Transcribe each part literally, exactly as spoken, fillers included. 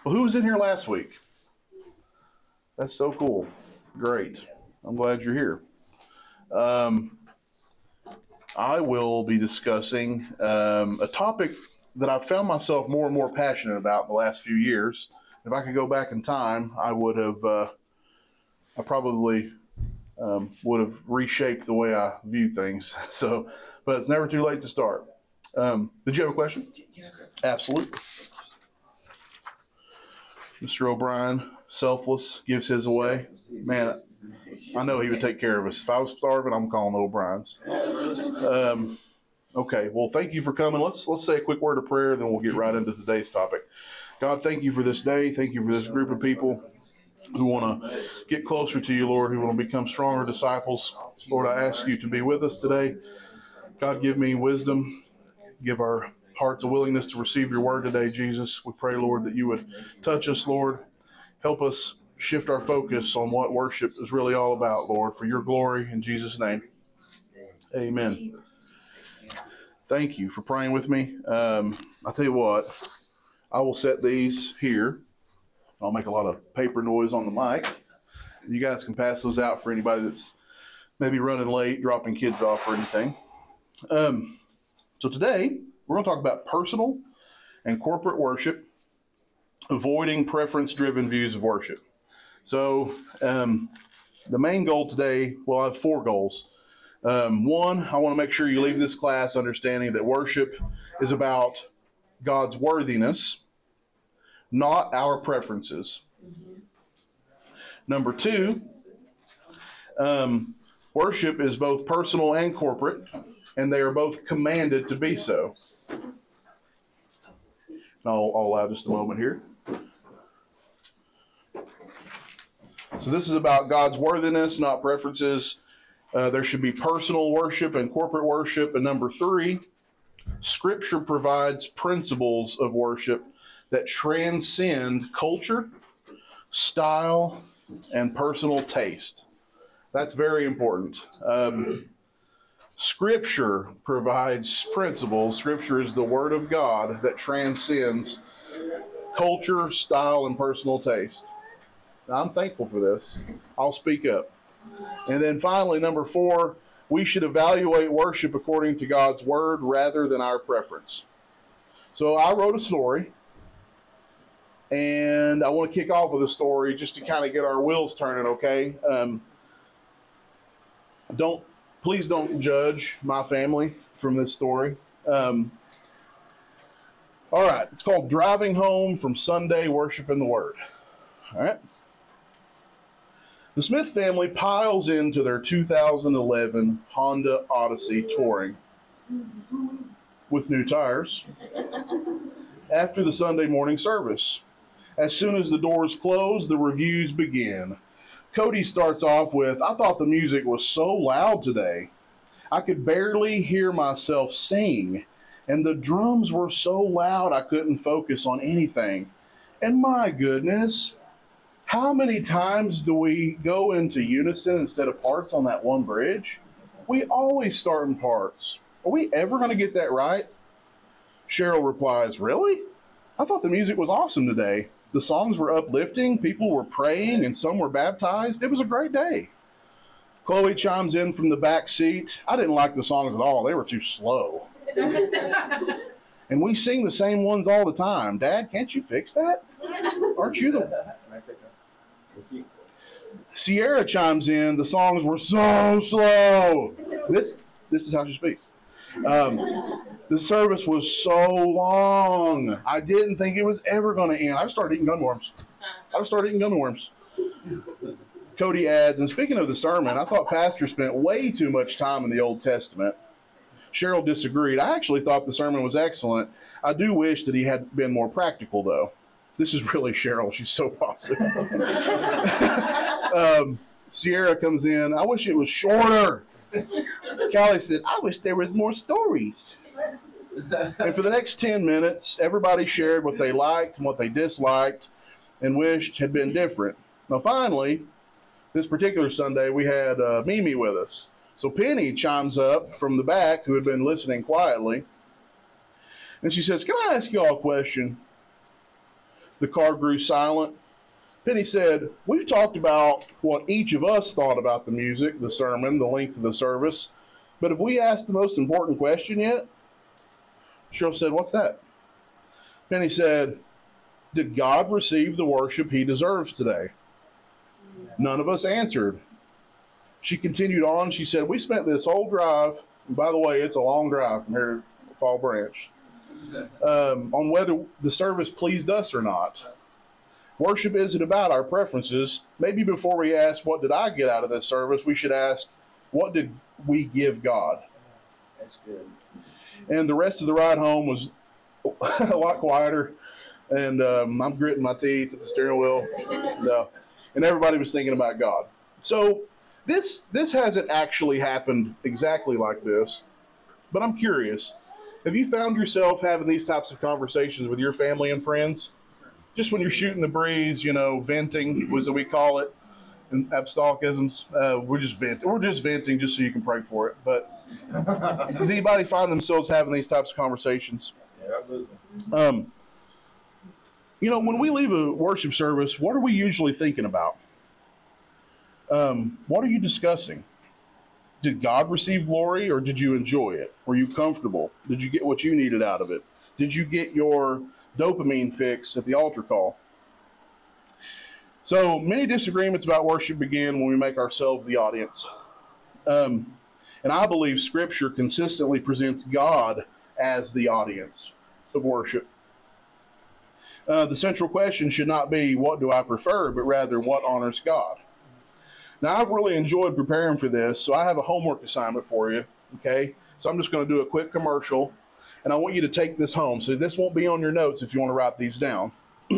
Well, who was in here last week? That's so cool. Great. I'm glad you're here. Um, I will be discussing um, a topic that I've found myself more and more passionate about in the last few years. If I could go back in time, I would have, uh, I probably um, would have reshaped the way I view things. So, but it's never too late to start. Um, did you have a question? Absolutely. Mister O'Brien, selfless, gives his away. Man, I know he would take care of us. If I was starving, I'm calling the O'Briens. Um, okay, well, thank you for coming. Let's let's say a quick word of prayer, then we'll get right into today's topic. God, thank you for this day. Thank you for this group of people who want to get closer to you, Lord, who want to become stronger disciples. Lord, I ask you to be with us today. God, give me wisdom. Give our hearts a willingness to receive your word today, Jesus. We pray, Lord, that you would touch us, Lord. Help us shift our focus on what worship is really all about, Lord, for your glory in Jesus' name. Amen. Thank you for praying with me. Um, I'll tell you what, I will set these here. I'll make a lot of paper noise on the mic. You guys can pass those out for anybody that's maybe running late, dropping kids off or anything. Um, so today, we're going to talk about personal and corporate worship, avoiding preference-driven views of worship. So um, the main goal today, well, I have four goals. Um, one, I want to make sure you leave this class understanding that worship is about God's worthiness, not our preferences. Mm-hmm. Number two, um, worship is both personal and corporate, and they are both commanded to be so. I'll, I'll allow just a moment here. So this is about God's worthiness, not preferences. Uh, there should be personal worship and corporate worship. And number three, Scripture provides principles of worship that transcend culture, style, and personal taste. That's very important. Um, Scripture provides principles. Scripture is the Word of God that transcends culture, style, and personal taste. Now, I'm thankful for this. I'll speak up. And then finally, number four, we should evaluate worship according to God's Word rather than our preference. So I wrote a story, and I want to kick off with a story just to kind of get our wheels turning, okay? Um, don't please don't judge my family from this story. Um, all right, it's called Driving Home from Sunday Worship in the Word. All right. The Smith family piles into their two thousand eleven Honda Odyssey Touring with new tires after the Sunday morning service. As soon as the doors close, the reviews begin. Cody starts off with, "I thought the music was so loud today. I could barely hear myself sing, and the drums were so loud I couldn't focus on anything. And my goodness, how many times do we go into unison instead of parts on that one bridge? We always start in parts. Are we ever going to get that right?" Cheryl replies, "Really? I thought the music was awesome today. The songs were uplifting, people were praying, and some were baptized. It was a great day." Chloe chimes in from the back seat, "I didn't like the songs at all. They were too slow. And we sing the same ones all the time. Dad, can't you fix that? Aren't you the..." Sierra chimes in, "The songs were so slow." This this is how she speaks. Um, the service was so long. I didn't think it was ever going to end. I started eating gummy worms. I started eating gummy worms. Cody adds, "And speaking of the sermon, I thought Pastor spent way too much time in the Old Testament." Cheryl disagreed. "I actually thought the sermon was excellent. I do wish that he had been more practical, though." This is really Cheryl. She's so positive. um, Sierra comes in, "I wish it was shorter." Callie said, "I wish there was more stories." And for the next ten minutes, everybody shared what they liked and what they disliked and wished had been different. Now, finally, this particular Sunday, we had uh, Mimi with us. So Penny chimes up from the back, who had been listening quietly, and she says, "Can I ask you all a question? The car grew silent. Penny said, "We've talked about what each of us thought about the music, the sermon, the length of the service, but have we asked the most important question yet?" Cheryl said, "What's that?" Penny said, "Did God receive the worship he deserves today?" None of us answered. She continued on. She said, "We spent this whole drive," and by the way, it's a long drive from here to Fall Branch, um, on whether the service pleased us or not. Worship isn't about our preferences. Maybe before we ask, "What did I get out of this service?" we should ask, "What did we give God?" That's good. And the rest of the ride home was a lot quieter, and um, I'm gritting my teeth at the steering wheel, and, uh, and everybody was thinking about God. So this this hasn't actually happened exactly like this, but I'm curious. Have you found yourself having these types of conversations with your family and friends? Just when you're shooting the breeze, you know, venting, was that we call it in apostolicisms. Uh, we're just venting. We're just venting just so you can pray for it. But does anybody find themselves having these types of conversations? Yeah. Um, you know, when we leave a worship service, what are we usually thinking about? Um, what are you discussing? Did God receive glory, or did you enjoy it? Were you comfortable? Did you get what you needed out of it? Did you get your dopamine fix at the altar call? So many disagreements about worship begin when we make ourselves the audience. Um, and I believe Scripture consistently presents God as the audience of worship. Uh, the central question should not be, what do I prefer, but rather, what honors God? Now, I've really enjoyed preparing for this, so I have a homework assignment for you, okay? So I'm just going to do a quick commercial, and I want you to take this home. So this won't be on your notes if you want to write these down.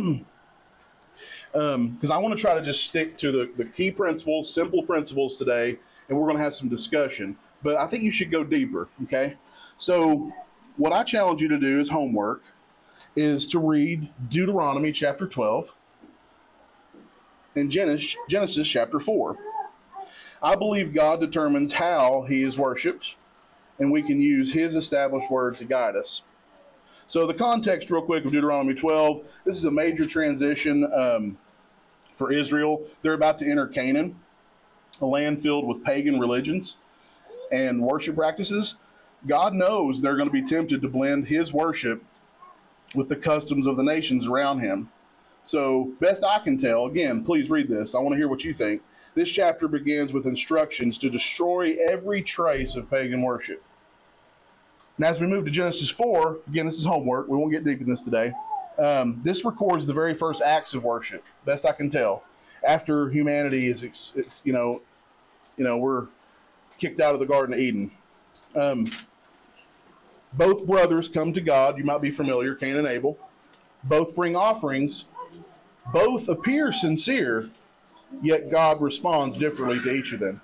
Um, because I want to try to just stick to the, the key principles, simple principles today, and we're going to have some discussion. But I think you should go deeper, okay? So what I challenge you to do as homework is to read Deuteronomy chapter twelve and Genesis, Genesis chapter four. I believe God determines how he is worshipped, and we can use his established word to guide us. So the context real quick of Deuteronomy twelve, this is a major transition um, for Israel. They're about to enter Canaan, a land filled with pagan religions and worship practices. God knows they're going to be tempted to blend his worship with the customs of the nations around him. So best I can tell, again, please read this. I want to hear what you think. This chapter begins with instructions to destroy every trace of pagan worship. Now, as we move to Genesis four, again, this is homework. We won't get deep in this today. Um, this records the very first acts of worship, best I can tell, after humanity is, you know, you know, we're kicked out of the Garden of Eden. Um, both brothers come to God. You might be familiar, Cain and Abel. Both bring offerings. Both appear sincere, yet God responds differently to each of them.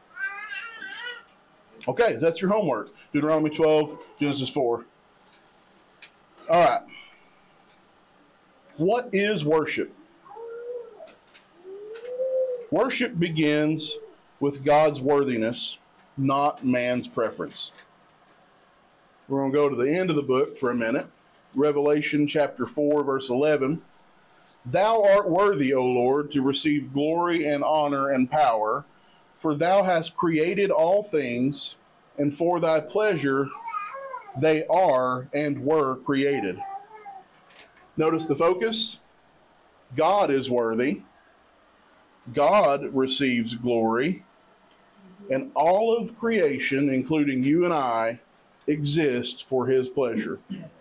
Okay, so that's your homework. Deuteronomy twelve, Genesis four. All right. What is worship? Worship begins with God's worthiness, not man's preference. We're going to go to the end of the book for a minute. Revelation chapter four, verse eleven. Thou art worthy, O Lord, to receive glory and honor and power, for thou hast created all things, and for thy pleasure they are and were created. Notice the focus. God is worthy. God receives glory. And all of creation, including you and I, exists for his pleasure.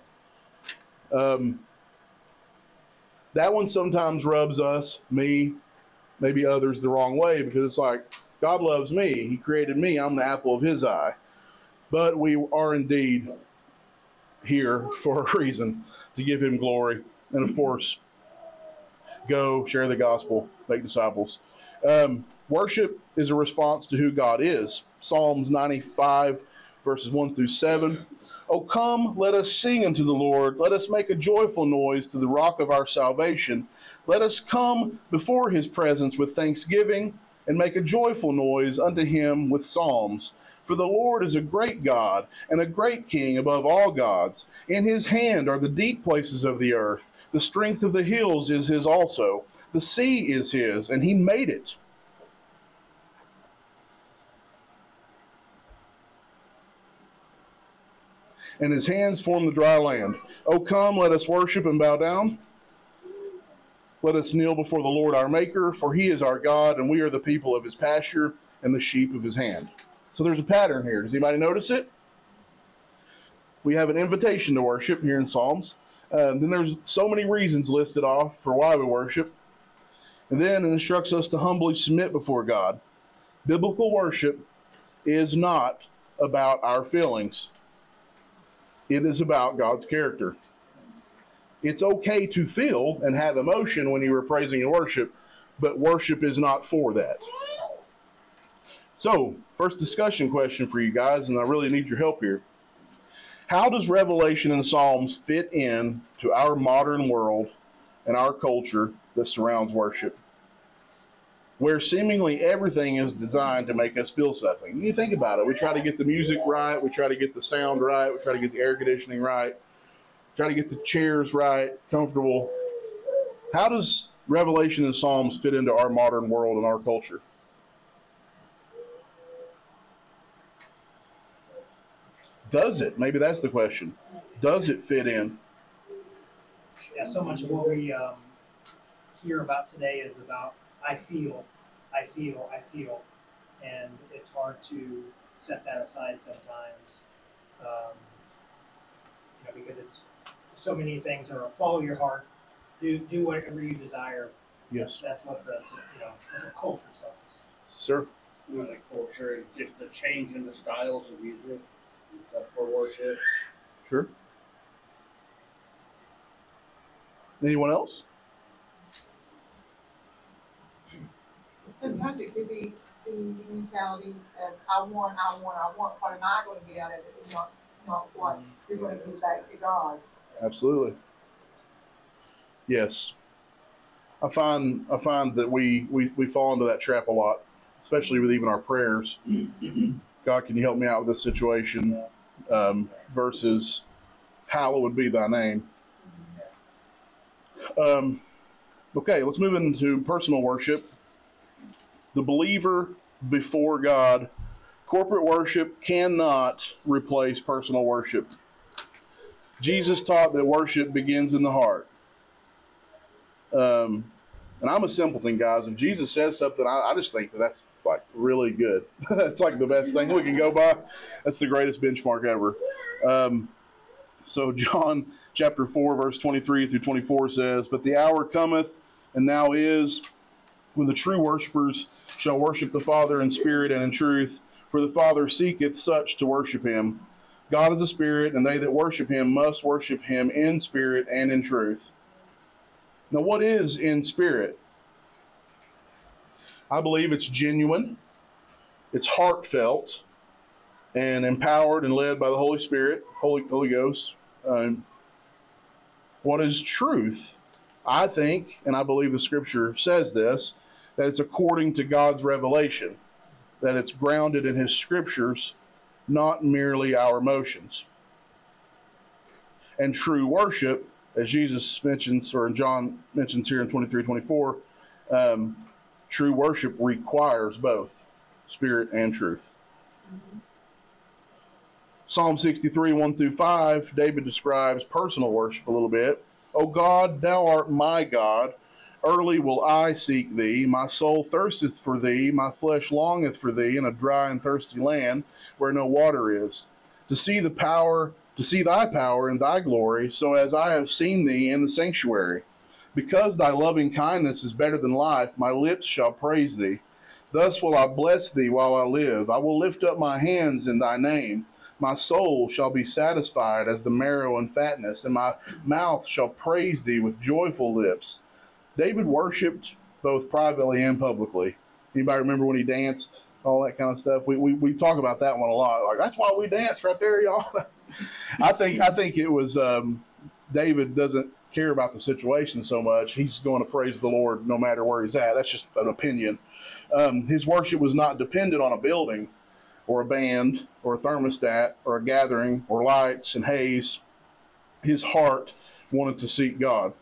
Um, that one sometimes rubs us, me, maybe others, the wrong way, because it's like, God loves me. He created me. I'm the apple of his eye. But we are indeed here for a reason, to give him glory. And of course, go, share the gospel, make disciples. Um, worship is a response to who God is. Psalms ninety-five, verses one through seven. O come, let us sing unto the Lord. Let us make a joyful noise to the rock of our salvation. Let us come before his presence with thanksgiving, and make a joyful noise unto him with psalms. For the Lord is a great God and a great King above all gods. In his hand are the deep places of the earth. The strength of the hills is his also. The sea is his, and he made it. And his hands form the dry land. O come, let us worship and bow down. Let us kneel before the Lord our Maker, for he is our God, and we are the people of his pasture and the sheep of his hand. So there's a pattern here. Does anybody notice it? We have an invitation to worship here in Psalms. Uh, then there's so many reasons listed off for why we worship. And then it instructs us to humbly submit before God. Biblical worship is not about our feelings. It is about God's character. It's okay to feel and have emotion when you are praising and worship, but worship is not for that. So, first discussion question for you guys, and I really need your help here. How does Revelation and Psalms fit in to our modern world and our culture that surrounds worship, where seemingly everything is designed to make us feel something? You think about it. We try to get the music right. We try to get the sound right. We try to get the air conditioning right. Try to get the chairs right, comfortable. How does Revelation and Psalms fit into our modern world and our culture? Does it? Maybe that's the question. Does it fit in? Yeah, so much of what we um, hear about today is about I feel, I feel, I feel, and it's hard to set that aside sometimes, um, you know, because it's so many things are follow your heart, do do whatever you desire. Yes. That's, that's what the you know that's what culture tells us. Sir. You know, the culture is just the change in the styles of music and stuff for worship. Sure. Anyone else? Sometimes it could be the mentality of I want, I want, I want. What am I going to get out of it? Not, not what you're going to give back to God. Absolutely. Yes. I find I find that we, we, we fall into that trap a lot, especially with even our prayers. God, can you help me out with this situation? Um, versus hallowed be thy name. Um, okay, let's move into personal worship. The believer before God. Corporate worship cannot replace personal worship. Jesus taught that worship begins in the heart. Um, and I'm a simpleton, guys. If Jesus says something, I, I just think that that's like really good. That's like the best thing we can go by. That's the greatest benchmark ever. Um, so John chapter four, verse twenty-three through twenty-four says, "But the hour cometh, and now is, when the true worshipers shall worship the Father in spirit and in truth, for the Father seeketh such to worship him. God is a spirit, and they that worship him must worship him in spirit and in truth." Now, what is in spirit? I believe it's genuine, it's heartfelt, and empowered and led by the Holy Spirit, Holy, Holy Ghost. Um, what is truth? I think, and I believe the Scripture says this, that it's according to God's revelation, that it's grounded in His Scriptures, not merely our emotions. And true worship, as Jesus mentions, or John mentions here in twenty-three twenty-four, um, true worship requires both spirit and truth. Mm-hmm. Psalm sixty-three, one through five, David describes personal worship a little bit. "O God, thou art my God. Early will I seek thee. My soul thirsteth for thee. My flesh longeth for thee in a dry and thirsty land where no water is, to see the power, to see thy power and thy glory, so as I have seen thee in the sanctuary. Because thy loving kindness is better than life, my lips shall praise thee. Thus will I bless thee while I live. I will lift up my hands in thy name. My soul shall be satisfied as the marrow and fatness, and my mouth shall praise thee with joyful lips." David worshiped both privately and publicly. Anybody remember when he danced, all that kind of stuff? We we, we talk about that one a lot. Like, that's why we dance right there, y'all. I think I think it was um, David doesn't care about the situation so much. He's going to praise the Lord no matter where he's at. That's just an opinion. Um, his worship was not dependent on a building. or a band or a thermostat or a gathering or lights and haze. His heart wanted to seek God.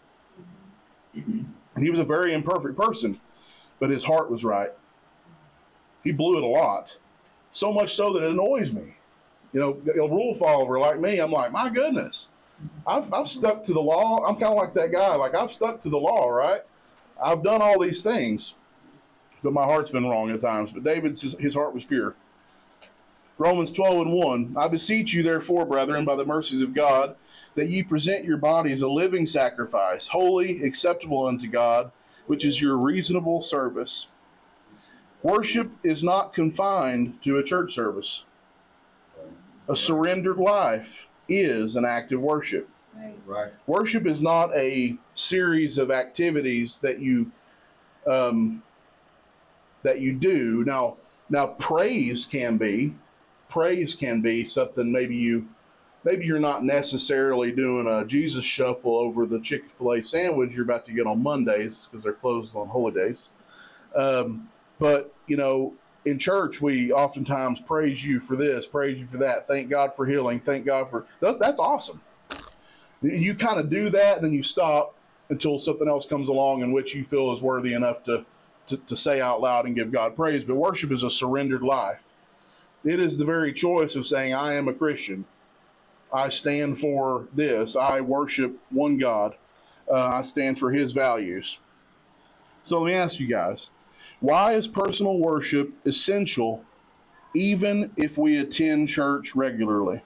He was a very imperfect person, but his heart was right. He blew it a lot, so much so that it annoys me. You know, a rule follower like me, I'm like, my goodness, I've, I've stuck to the law. I'm kind of like that guy. Like, I've stuck to the law, right? I've done all these things, but my heart's been wrong at times. But David's, his, his heart was pure. Romans twelve and one, I beseech you, therefore, brethren, by the mercies of God, that ye present your bodies a living sacrifice, holy, acceptable unto God, which is your reasonable service. Worship is not confined to a church service. A surrendered life is an act of worship. Right. Worship is not a series of activities that you um, that you do. Now, now praise can be praise can be something maybe you maybe you're not necessarily doing a Jesus shuffle over the Chick-fil-A sandwich you're about to get on Mondays because they're closed on holy days. Um, but you know, in church we oftentimes praise you for this, praise you for that. Thank God for healing. Thank God for that, that's awesome. You kind of do that, then you stop until something else comes along in which you feel is worthy enough to, to, to say out loud and give God praise. But worship is a surrendered life. It is the very choice of saying, I am a Christian. I stand for this. I worship one God. Uh, I stand for his values. So let me ask you guys, why is personal worship essential even if we attend church regularly?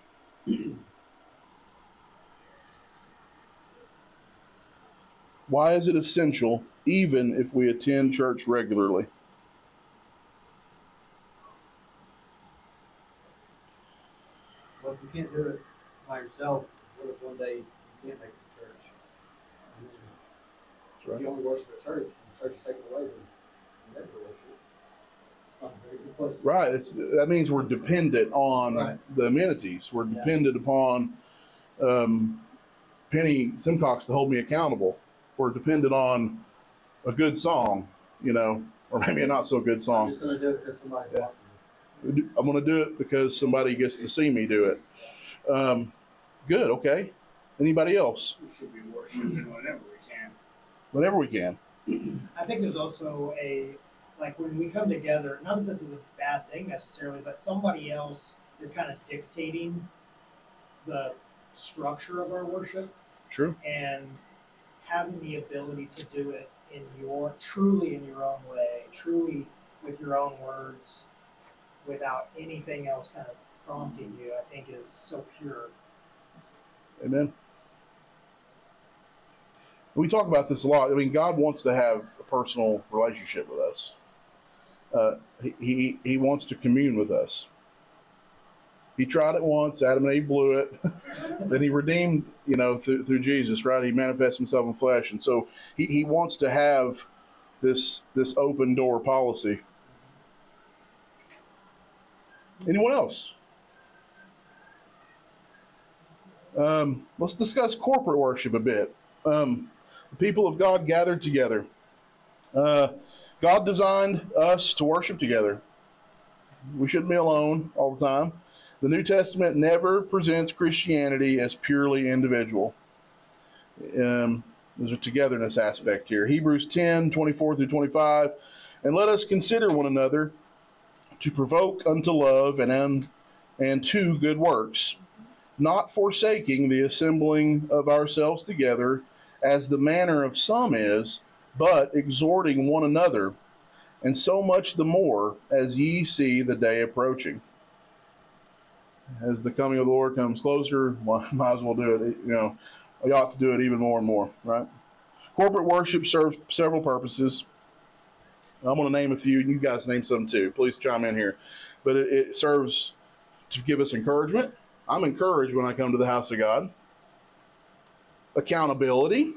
Why is it essential even if we attend church regularly? Well, if you can't do it by yourself, what if one day you can't make it to church? I mean, That's right. if you only worship at church, and the church is taken away, then you never worship. It's not a very good place to be. Right. It's, that means we're dependent on Right. the amenities. We're Yeah. dependent upon um, Penny Simcox to hold me accountable. We're dependent on a good song, you know, or maybe a not so good I'm song. just going to do it because somebody's Yeah. watching me. I'm going to do it because somebody gets to see me do it. Um, good. Okay. Anybody else? We should be worshiping whenever we can. Whenever we can. I think there's also a, like when we come together, not that this is a bad thing necessarily, but somebody else is kind of dictating the structure of our worship, True. and having the ability to do it in your, truly in your own way, truly with your own words, without anything else kind of prompting you, I think is so pure. Amen. We talk about this a lot. I mean, God wants to have a personal relationship with us. Uh, he, he he wants to commune with us. He tried it once. Adam and Eve blew it. Then he redeemed, you know, through, through Jesus, right? He manifests himself in flesh, and so he, he wants to have this this open door policy. Anyone else? Um, let's discuss corporate worship a bit. Um, the people of God gathered together. Uh, God designed us to worship together. We shouldn't be alone all the time. The New Testament never presents Christianity as purely individual. Um, there's a togetherness aspect here. Hebrews ten, twenty-four through twenty-five. And let us consider one another to provoke unto love and, un, and to good works, not forsaking the assembling of ourselves together, as the manner of some is, but exhorting one another, and so much the more as ye see the day approaching. As the coming of the Lord comes closer, well, might as well do it. You know, we ought to do it even more and more, right? Corporate worship serves several purposes. I'm going to name a few, and you guys name some too. Please chime in here. But it, it serves to give us encouragement. I'm encouraged when I come to the house of God. Accountability,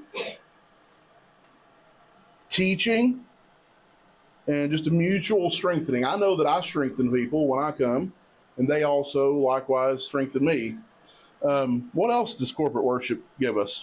teaching, and just a mutual strengthening. I know that I strengthen people when I come, and they also likewise strengthen me. Um, what else does corporate worship give us?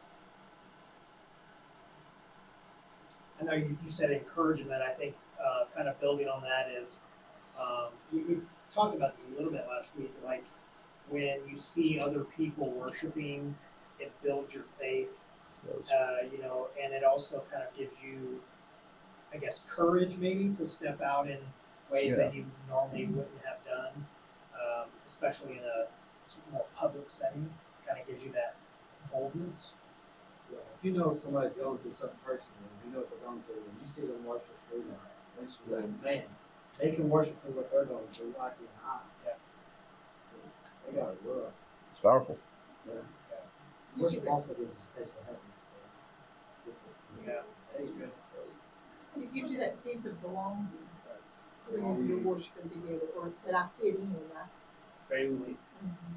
I know you, you said encouragement. I think uh, kind of building on that is, um, we, we talked about this a little bit last week, like when you see other people worshiping, it builds your faith, uh, you know, and it also kind of gives you, I guess, courage maybe to step out in ways Yeah. that you normally wouldn't have done, um, especially in a more public setting. Kind of gives you that boldness. Yeah, if you know somebody's going through something personally, if you know what they're going through, and you see them worship through that, it's like, man, they can worship through what they're going through like you and I. Yeah. They got it rough. It's powerful. Yeah. Yes. Worship also gives us a taste of heaven. So it's a, Yeah, that's good. And it gives you that sense of belonging when you're worshiping together, or that I fit in, right? Family. Mm-hmm.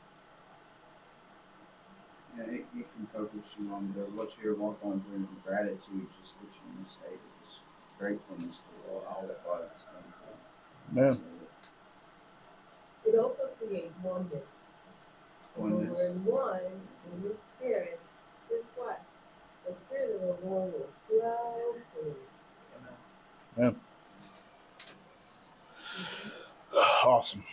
Yeah, it, it can focus you on the, what you're going through, and gratitude just gets you in a state of just gratefulness for all, all that God has done for you. Yeah. So, It also creates oneness. And when we're oneness. in one, in your spirit, guess what? The spirit of the Lord will flow through. Yeah. Awesome.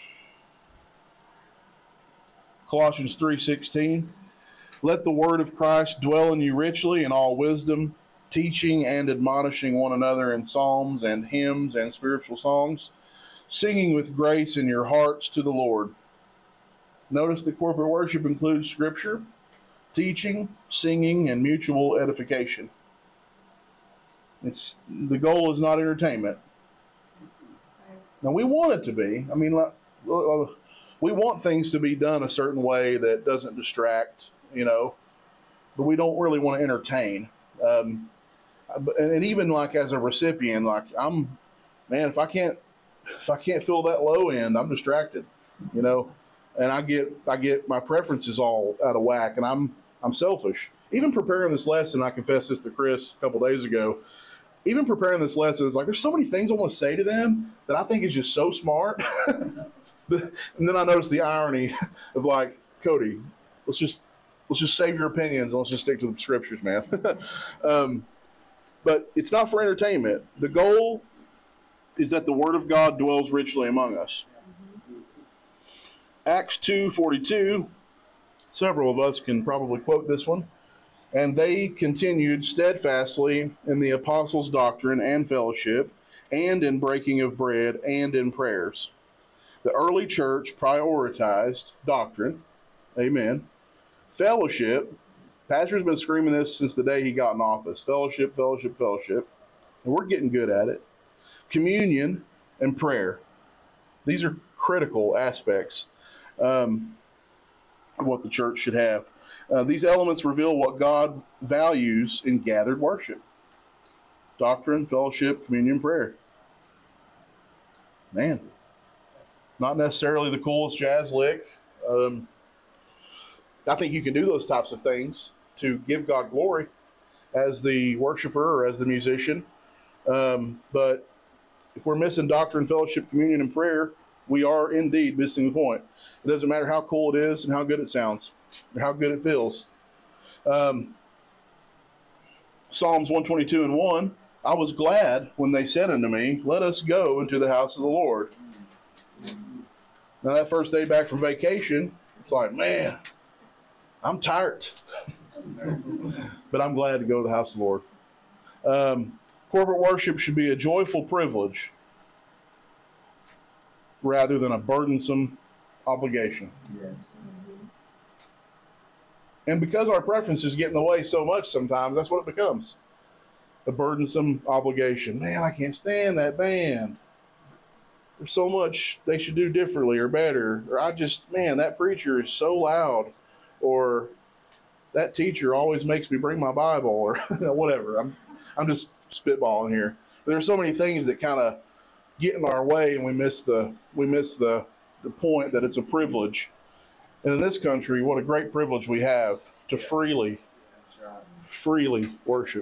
Colossians three sixteen. Let the word of Christ dwell in you richly in all wisdom, teaching and admonishing one another in psalms and hymns and spiritual songs, singing with grace in your hearts to the Lord. Notice that corporate worship includes scripture, teaching, singing, and mutual edification. It's the goal is not entertainment. Now we want it to be. I mean, like, we want things to be done a certain way that doesn't distract, you know, but we don't really want to entertain. Um, and even like as a recipient, like I'm, man, if I can't, if I can't fill that low end, I'm distracted, you know, and I get, I get my preferences all out of whack, and I'm, I'm selfish. Even preparing this lesson, I confessed this to Chris a couple days ago. Even preparing this lesson, it's like there's so many things I want to say to them that I think is just so smart. And then I noticed the irony of like, Cody, let's just let's just save your opinions and let's just stick to the scriptures, man. um, but it's not for entertainment. The goal is that the word of God dwells richly among us. Acts two forty-two, several of us can probably quote this one. And they continued steadfastly in the apostles' doctrine and fellowship, and in breaking of bread, and in prayers. The early church prioritized doctrine, amen, fellowship. Pastor's been screaming this since the day he got in office. Fellowship, fellowship, fellowship. And we're getting good at it. Communion and prayer. These are critical aspects um, of what the church should have. Uh, these elements reveal what God values in gathered worship. Doctrine, fellowship, communion, prayer. Man, not necessarily the coolest jazz lick. Um, I think you can do those types of things to give God glory as the worshiper or as the musician. Um, but if we're missing doctrine, fellowship, communion, and prayer, we are indeed missing the point. It doesn't matter how cool it is and how good it sounds or how good it feels. Um, Psalms one twenty-two and one, I was glad when they said unto me, let us go into the house of the Lord. Now that first day back from vacation, it's like, man, I'm tired. But I'm glad to go to the house of the Lord. Um, corporate worship should be a joyful privilege rather than a burdensome obligation. Yes. And because our preferences get in the way so much sometimes, that's what it becomes. A burdensome obligation. Man, I can't stand that band. There's so much they should do differently or better. Or I just, man, that preacher is so loud. Or that teacher always makes me bring my Bible, or whatever. I'm I'm just spitballing here. But there's so many things that kind of get in our way, and we miss the we miss the the point that it's a privilege. And in this country, what a great privilege we have to freely, That's right. freely worship.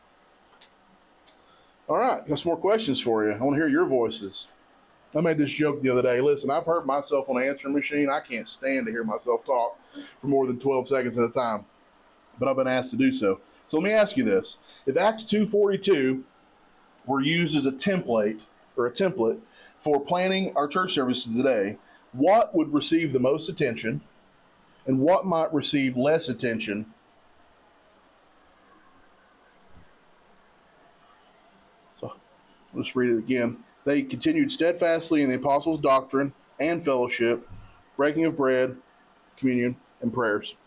All right, got some more questions for you. I want to hear your voices. I made this joke the other day. Listen, I've heard myself on an answering machine. I can't stand to hear myself talk for more than twelve seconds at a time, but I've been asked to do so. So let me ask you this. If Acts two forty-two were used as a template or a template for planning our church services today, what would receive the most attention and what might receive less attention? So I'll just read it again. They continued steadfastly in the apostles' doctrine and fellowship, breaking of bread, communion, and prayers.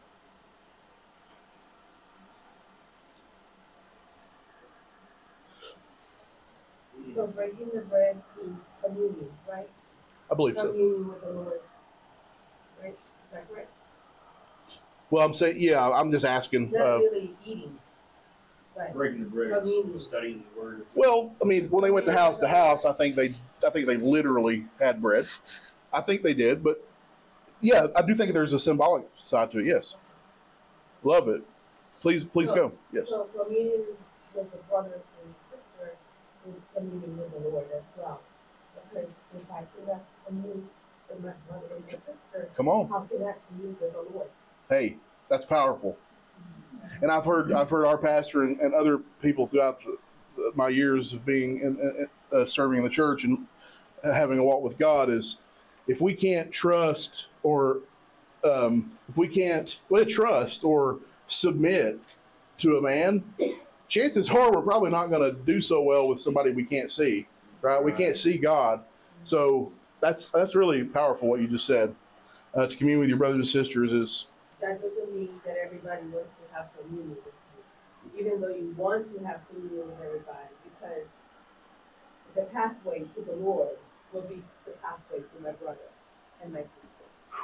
So breaking the bread means communion, right? I believe so. Communion with the Lord, right? Is that correct? Well, I'm saying, yeah, I'm just asking. Not Uh, really eating, but Breaking the bread, communion. studying the word. well, I mean, when they went to house to house, I think they, I think they literally had bread. I think they did, but yeah, I do think there's a symbolic side to it. Yes, love it. Please, please So- go. Yes. So communion with the brothers and sister is communion with the Lord as well. Because if I cannot commune with my brother and my sister, Come on. how can I commune with the Lord? Hey, that's powerful. And I've heard, I've heard our pastor and, and other people throughout the, the, my years of being in, in, uh, serving in the church and having a walk with God is, if we can't trust or um, if we can't well, trust or submit to a man, chances are we're probably not going to do so well with somebody we can't see, right? We can't see God. So that's that's really powerful what you just said. Uh, to commune with your brothers and sisters is, That doesn't mean that everybody wants to have communion with you, even though you want to have communion with everybody, because the pathway to the Lord will be the pathway to my brother and my sister.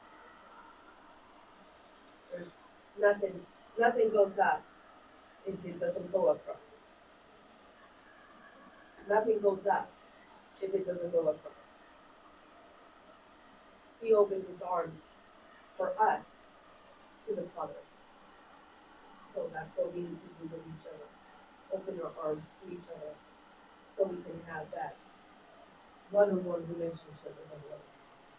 There's nothing, nothing goes up if it doesn't go across. Nothing goes up if it doesn't go across. He opened his arms for us to the Father. So that's what we need to do with each other. Open our arms to each other so we can have that one-on-one relationship with the Lord.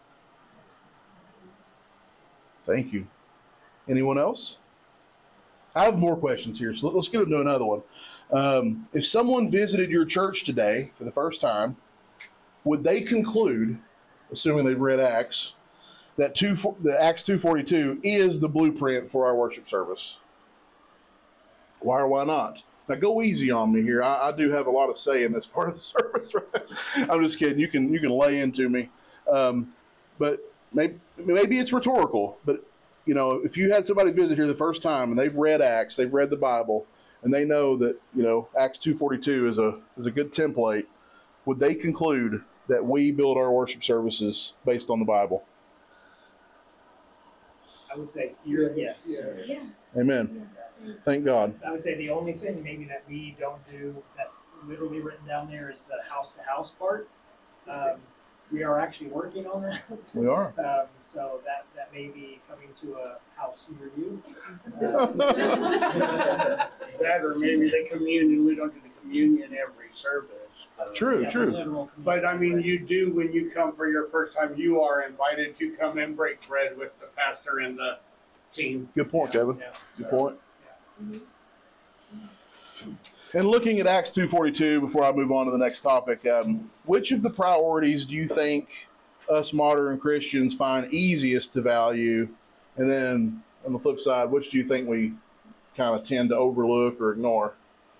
thank you. Anyone else? I have more questions here, so let's get into another one. Um, if someone visited your church today for the first time, would they conclude, assuming they've read Acts, that two, the Acts two forty-two is the blueprint for our worship service? Why or why not? Now go easy on me here. I, I do have a lot of say in this part of the service. Right? I'm just kidding. You can you can lay into me, um, but maybe maybe it's rhetorical. But you know, if you had somebody visit here the first time and they've read Acts, they've read the Bible, and they know that you know Acts two forty-two is a is a good template, would they conclude that we build our worship services based on the Bible? I would say here, yes. Yeah. Amen. Thank God. I would say the only thing maybe that we don't do that's literally written down there is the house to house part. Um, we are actually working on that. We are. Um, so that, that may be coming to a house near you. Uh, That or maybe the communion, we don't do the communion every service. Uh, True, yeah, true. literal But I mean, communion. you do, when you come for your first time, you are invited to come and break bread with the pastor and the team. Good point, Yeah, Kevin. yeah. Good point. And looking at Acts two forty-two, before I move on to the next topic, um, which of the priorities do you think us modern Christians find easiest to value? And then on the flip side, which do you think we kind of tend to overlook or ignore?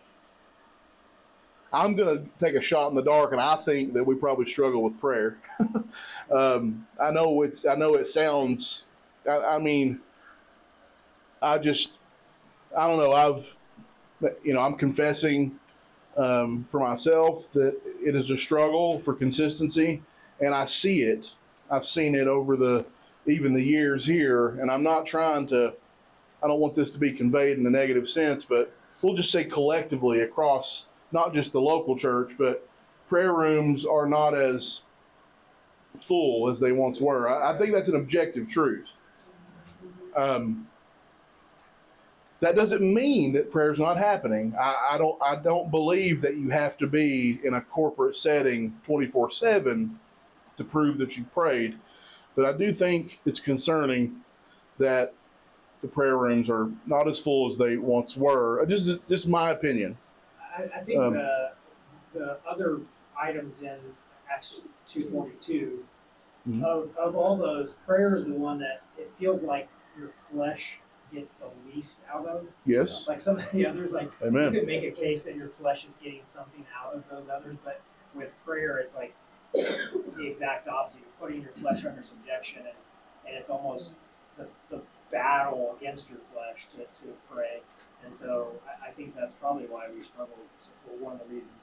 I'm going to take a shot in the dark, and I think that we probably struggle with prayer. um, I know it's. I know it sounds. I, I mean, I just. I don't know. I've. You know, I'm confessing um, for myself that it is a struggle for consistency, and I see it. I've seen it over the even the years here, and I'm not trying to. I don't want this to be conveyed in a negative sense, but we'll just say collectively across not just the local church, but prayer rooms are not as full as they once were. I, I think that's an objective truth. Um, That doesn't mean that prayer's not happening. I, I don't. I don't believe that you have to be in a corporate setting twenty-four seven to prove that you've prayed. But I do think it's concerning that the prayer rooms are not as full as they once were. Just, just my opinion. I, I think Um, uh, the other items in Acts two forty-two, Mhm. of, of all those, prayer is the one that it feels like your flesh gets the least out of. Yes. Like some of the others, like Amen. you could make a case that your flesh is getting something out of those others, but with prayer, it's like the exact opposite. You're putting your flesh under subjection, and, and it's almost the, the battle against your flesh to, to pray. And so I, I think that's probably why we struggle with this, or one of the reasons.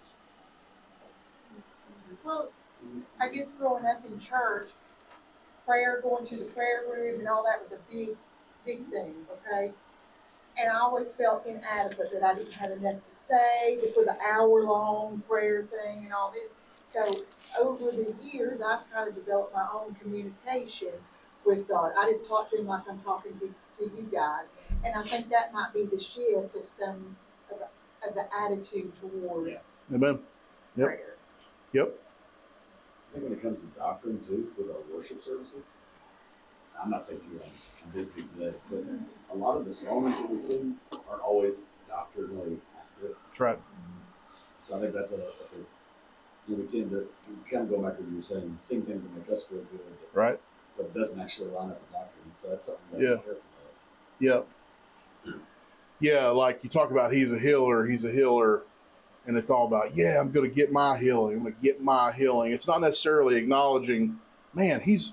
Well, I guess growing up in church, prayer, going to the prayer room and all that was a big, big thing, okay? And I always felt inadequate that I didn't have enough to say for the hour-long prayer thing and all this. So over the years, I've kind of developed my own communication with God. I just talk to him like I'm talking to, to you guys. And I think that might be the shift of some of the, of the attitude towards Amen. Yep. prayer. Yep. I think when it comes to doctrine too, with our worship services, I'm not saying you, I'm visiting today, but a lot of the songs that we sing aren't always doctrinally accurate. That's right. So I think that's a, that's a you know, we tend to, we kind of go back to what you were saying, sing things that make us feel good, but, Right. but it doesn't actually line up with doctrine. So that's something we Yeah. have to be careful of. Yep. Yeah, like you talk about he's a healer, he's a healer, and it's all about, yeah, I'm going to get my healing, I'm going to get my healing. It's not necessarily acknowledging, man, he's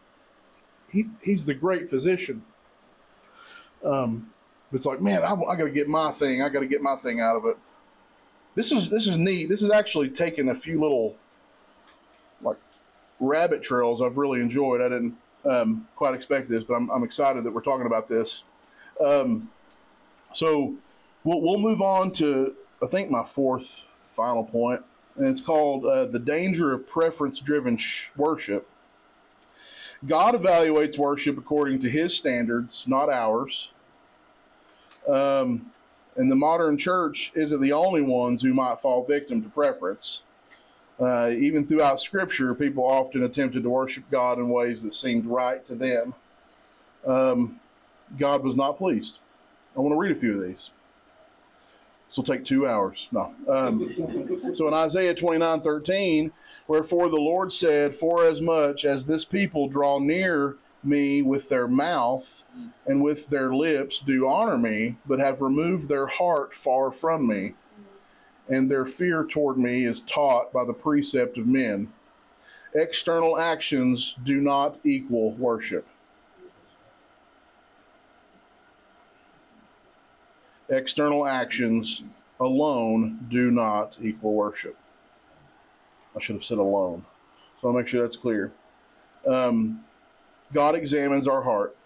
he he's the great physician. Um, but it's like, man, I, I got to get my thing, I got to get my thing out of it. This is this is neat. This is actually taking a few little like rabbit trails I've really enjoyed. I didn't um, quite expect this, but I'm I'm excited that we're talking about this. Um, so we'll we'll move on to I think my fourth final point, and it's called uh, the danger of preference-driven sh- worship. God evaluates worship according to His standards, not ours. Um, and the modern church isn't the only ones who might fall victim to preference. Uh, even throughout Scripture, people often attempted to worship God in ways that seemed right to them. Um, God was not pleased. I want to read a few of these. This will take two hours. No. Um, so in Isaiah twenty-nine thirteen, wherefore the Lord said, forasmuch as this people draw near me with their mouth and with their lips do honor me, but have removed their heart far from me, and their fear toward me is taught by the precept of men. External actions do not equal worship. External actions alone do not equal worship. I should have said alone. So I'll make sure that's clear. Um, God examines our heart.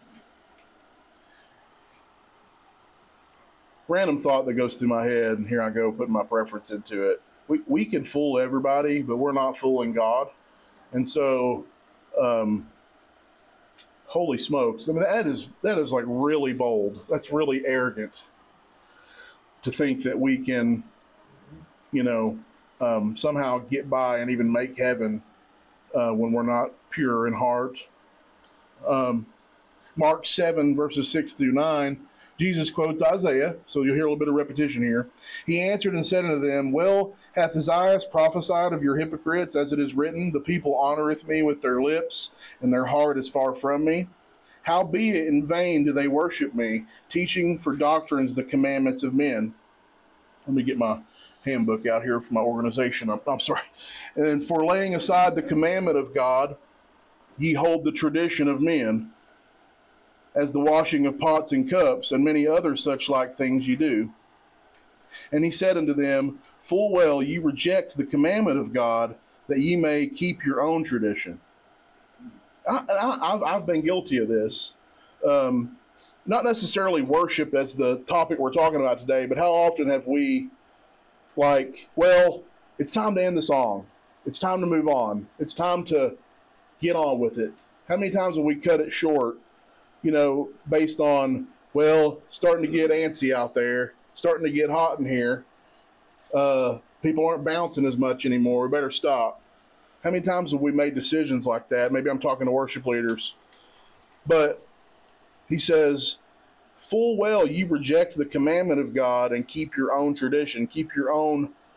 Random thought that goes through my head, and here I go putting my preference into it. We, we can fool everybody, but we're not fooling God. And so, um, holy smokes. I mean, that is, that is like really bold. That's really arrogant to think that we can, you know, um, somehow get by and even make heaven uh, when we're not pure in heart. Um, Mark seven, verses six through nine, Jesus quotes Isaiah, so you'll hear a little bit of repetition here. He answered and said unto them, well hath Isaiah prophesied of your hypocrites, as it is written, the people honoreth me with their lips, and their heart is far from me. Howbeit in vain do they worship me, teaching for doctrines the commandments of men. Let me get my handbook out here for my organization. I'm, I'm sorry. And for laying aside the commandment of God, ye hold the tradition of men, as the washing of pots and cups, and many other such like things ye do. And he said unto them, full well ye reject the commandment of God, that ye may keep your own tradition. I, I, I've, I've been guilty of this. Um, not necessarily worship as the topic we're talking about today, but how often have we, like, well, it's time to end the song. It's time to move on. It's time to get on with it. How many times have we cut it short, you know, based on, well, starting to get antsy out there, starting to get hot in here. Uh, people aren't bouncing as much anymore. We better stop. How many times have we made decisions like that? Maybe I'm talking to worship leaders. But he says, full well ye reject the commandment of God and keep your own tradition, keep your own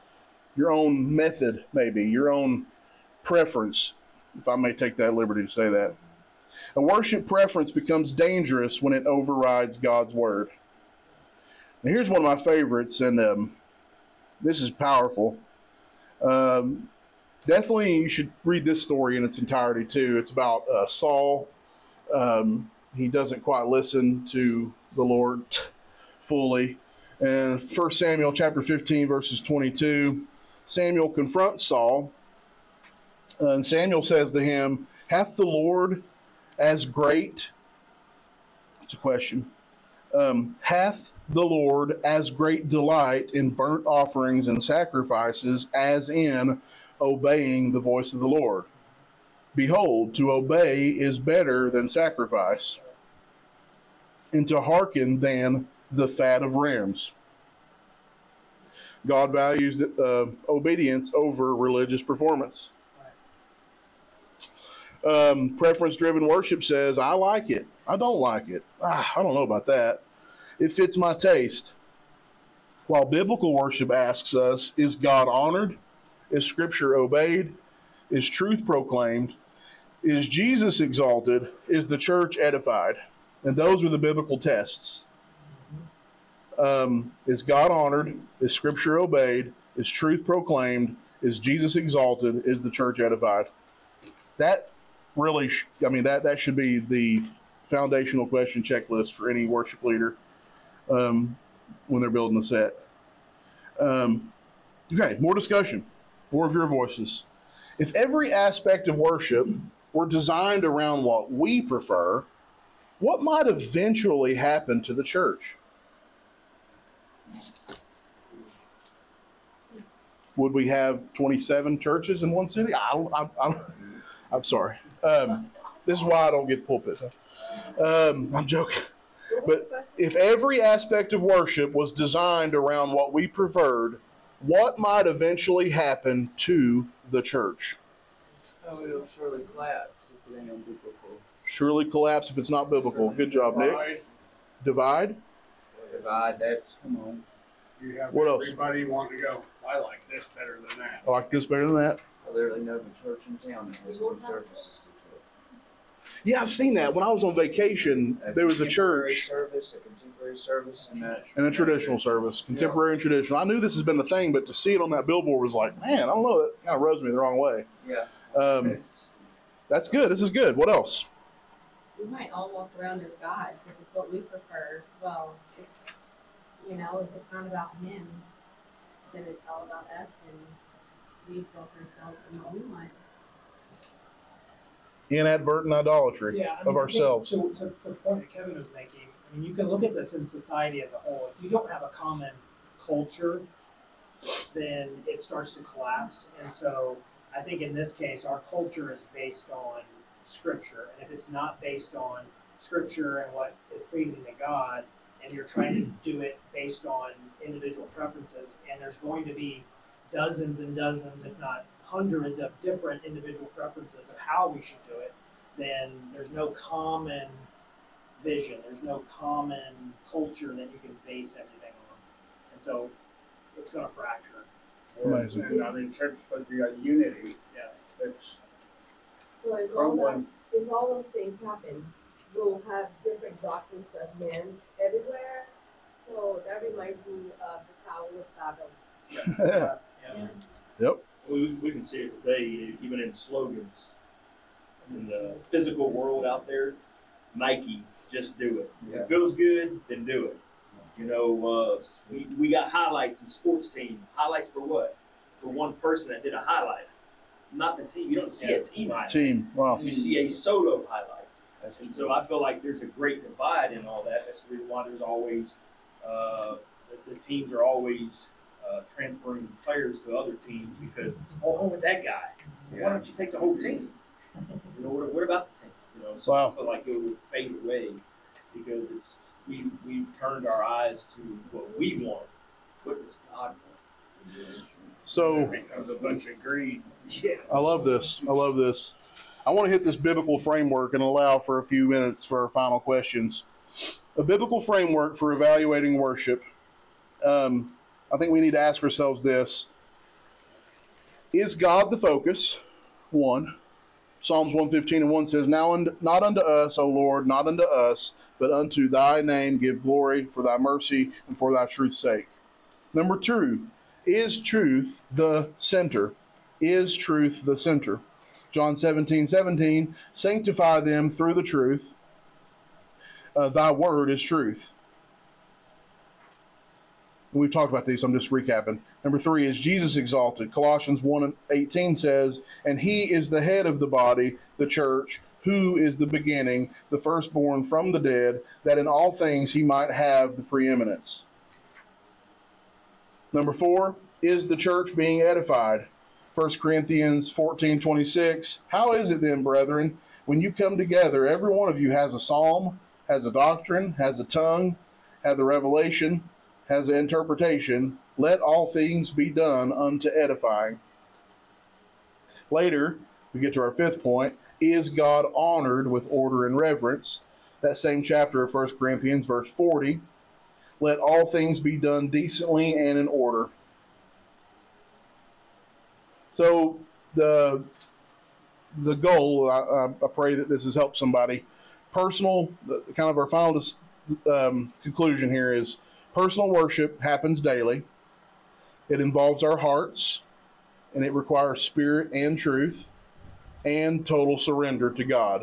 your own method, maybe, your own preference, if I may take that liberty to say that. A worship preference becomes dangerous when it overrides God's word. Now, here's one of my favorites, and um, this is powerful. Um, definitely, you should read this story in its entirety, too. It's about uh, Saul. Um, he doesn't quite listen to the Lord fully. And First Samuel chapter fifteen, verses twenty-two, Samuel confronts Saul, and Samuel says to him, "Hath the Lord as great," it's a question, um, "hath the Lord as great delight in burnt offerings and sacrifices as in obeying the voice of the Lord? Behold, to obey is better than sacrifice, and to hearken than the fat of rams." God values uh, obedience over religious performance. Um, preference-driven worship says, "I like it. I don't like it. Ah, I don't know about that. It fits my taste." While biblical worship asks us, is God honored? Is Scripture obeyed? Is truth proclaimed? Is Jesus exalted? Is the church edified? And those are the biblical tests. Um, is God honored? Is Scripture obeyed? Is truth proclaimed? Is Jesus exalted? Is the church edified? That really, sh- I mean, that, that should be the foundational question checklist for any worship leader um, when they're building a set. Um, okay, more discussion, more of your voices. If every aspect of worship were designed around what we prefer, what might eventually happen to the church? Would we have twenty-seven churches in one city? I don't, I, I'm, I'm sorry. Um, this is why I don't get the pulpit. Um, I'm joking. But if every aspect of worship was designed around what we preferred, what might eventually happen to the church? Oh, it'll surely collapse if it ain't biblical. Surely collapse if it's not biblical. Good job, Nick. Divide? Divide, that's, come on. You have What else? everybody wanting to go, I like this better than that. I like this better than that. I literally know the church in town that has two services to fill. Yeah, I've seen that. When I was on vacation, there was a church. Service, a contemporary service, and a, and a traditional service. Contemporary and traditional. I knew this has been the thing, but to see it on that billboard was like, man, I don't know, that kind of rubs me the wrong way. Yeah. Um, that's good. This is good. What else? We might all walk around as God if it's what we prefer. Well, it's, you know, if it's not about Him, then it's all about us, and we exalt ourselves in what we want. Inadvertent idolatry Yeah, I mean, of ourselves. To, to, to the point that Kevin was making, I mean, you can look at this in society as a whole. If you don't have a common culture, then it starts to collapse. And so I think in this case, our culture is based on Scripture. And if it's not based on Scripture and what is pleasing to God, and you're trying to do it based on individual preferences, and there's going to be dozens and dozens, if not hundreds of different individual preferences of how we should do it, then there's no common vision, there's no common culture that you can base everything on. And so it's going to fracture. Amazing. And I mean, church is supposed to be a unity. Yeah. It's So if all that, crumbling. if all those things happen, we'll have different doctrines of men everywhere. So that reminds me of the Tower of Babel. Yeah. Yeah. Yep. We, we can see it today, even in slogans. In the physical world out there, Nike, just do it. If it feels good, then do it. You know, uh, we, we got highlights in sports team. Highlights for what? For one person that did a highlight. Not the team. You don't see a team highlight. Team. Wow. You see a solo highlight. And so I feel like there's a great divide in all that. That's the reason why there's always, uh, the, the teams are always uh, transferring players to other teams because, oh, oh, with that guy. Why don't you take the whole team? You know, what, what about the team? You know, so Wow. I feel like it would fade away because it's we we've turned our eyes to what we want. What does God want? So It becomes a bunch of greed. Yeah. I love this. I love this. I want to hit this biblical framework and allow for a few minutes for our final questions. A biblical framework for evaluating worship. Um, I think we need to ask ourselves this. Is God the focus? One. Psalms one fifteen and one says, Now unto, not unto us, O Lord, not unto us, but unto thy name give glory for thy mercy and for thy truth's sake. Number two, is truth the center? Is truth the center? John seventeen seventeen, sanctify them through the truth. Uh, thy word is truth. We've talked about these, so I'm just recapping. Number three, is Jesus exalted? Colossians one eighteen says, and he is the head of the body, the church, who is the beginning, the firstborn from the dead, that in all things he might have the preeminence. Number four, is the church being edified? First Corinthians fourteen twenty-six, how is it then, brethren, when you come together, every one of you has a psalm, has a doctrine, has a tongue, has a revelation, has an interpretation, let all things be done unto edifying. Later, we get to our fifth point, is God honored with order and reverence? That same chapter of First Corinthians, verse forty, let all things be done decently and in order. So the the goal, I, I pray that this has helped somebody. Personal, the, kind of our final um, conclusion here is, personal worship happens daily. It involves our hearts, and it requires spirit and truth and total surrender to God.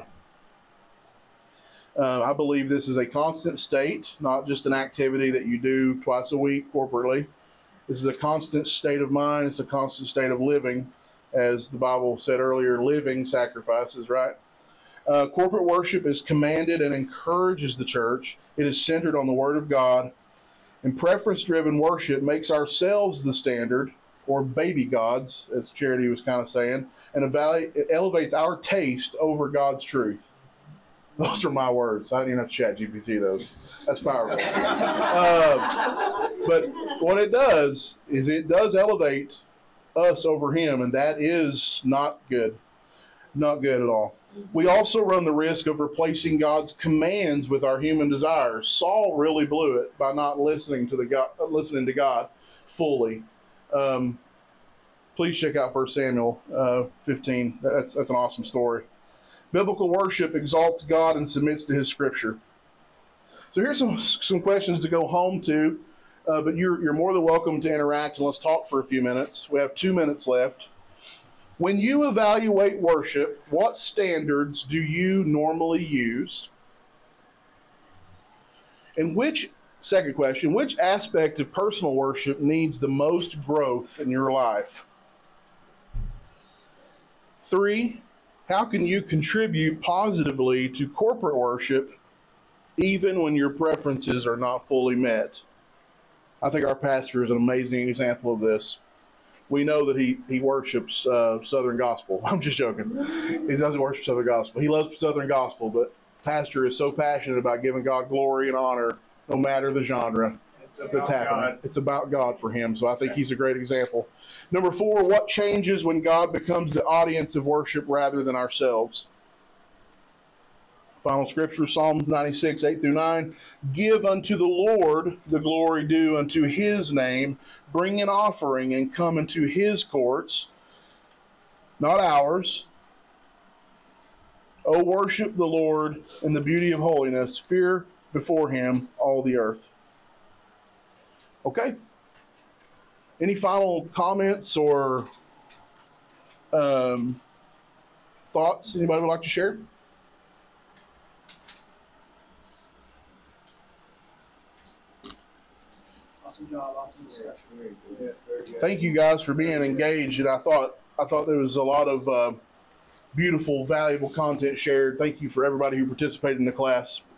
Uh, I believe this is a constant state, not just an activity that you do twice a week corporately. This is a constant state of mind. It's a constant state of living, as the Bible said earlier, living sacrifices, right? Uh, corporate worship is commanded and encourages the church. It is centered on the Word of God. And preference-driven worship makes ourselves the standard, or baby gods, as Charity was kind of saying, and evaluate, it elevates our taste over God's truth. Those are my words. I didn't even have to chat G P T those. That's powerful. uh, but what it does is it does elevate us over Him, and that is not good. Not good at all. We also run the risk of replacing God's commands with our human desires. Saul really blew it by not listening to the God, listening to God fully. Um, please check out First Samuel uh, fifteen. That's that's an awesome story. Biblical worship exalts God and submits to His Scripture. So here's some some questions to go home to, uh, but you're you're more than welcome to interact and let's talk for a few minutes. We have two minutes left. When you evaluate worship, what standards do you normally use? And which, second question, which aspect of personal worship needs the most growth in your life? Three, how can you contribute positively to corporate worship even when your preferences are not fully met? I think our pastor is an amazing example of this. We know that he, he worships uh, Southern Gospel. I'm just joking. He doesn't worship Southern Gospel. He loves Southern Gospel, but pastor is so passionate about giving God glory and honor no matter the genre that's happening. God. It's about God for him, so I think he's a great example. Number four, what changes when God becomes the audience of worship rather than ourselves? Final scripture, Psalms ninety-six, eight through nine. Give unto the Lord the glory due unto His name. Bring an offering and come into His courts, not ours. O worship the Lord in the beauty of holiness. Fear before Him all the earth. Okay. Any final comments or um, thoughts anybody would like to share? Awesome job, awesome discussion. Thank you guys for being engaged, and I thought I thought there was a lot of uh, beautiful, valuable content shared. Thank you for everybody who participated in the class.